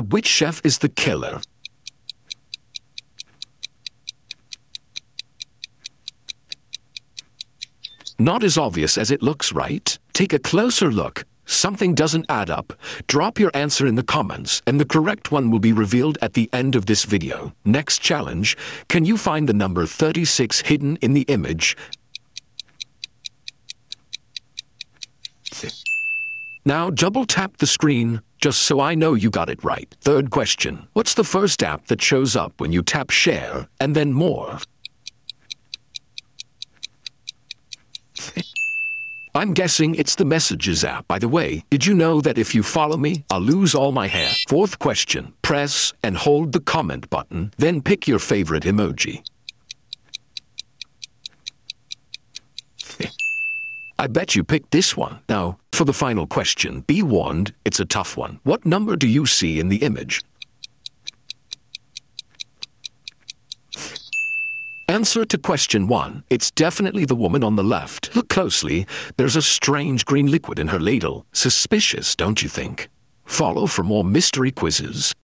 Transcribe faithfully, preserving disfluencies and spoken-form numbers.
which chef is the killer? Not as obvious as it looks, right? Take a closer look. Something doesn't add up. Drop your answer in the comments, and the correct one will be revealed at the end of this video. Next challenge, can you find the number thirty-six hidden in the image? Now double tap the screen, just so I know you got it right. Third question, what's the first app that shows up when you tap share, and then more? I'm guessing it's the Messages app. By the way, did you know that if you follow me, I'll lose all my hair? Fourth question, press and hold the comment button, then pick your favorite emoji. I bet you picked this one. Now, for the final question, be warned, it's a tough one. What number do you see in the image? Answer to question one. It's definitely the woman on the left. Look closely. There's a strange green liquid in her ladle. Suspicious, don't you think? Follow for more mystery quizzes.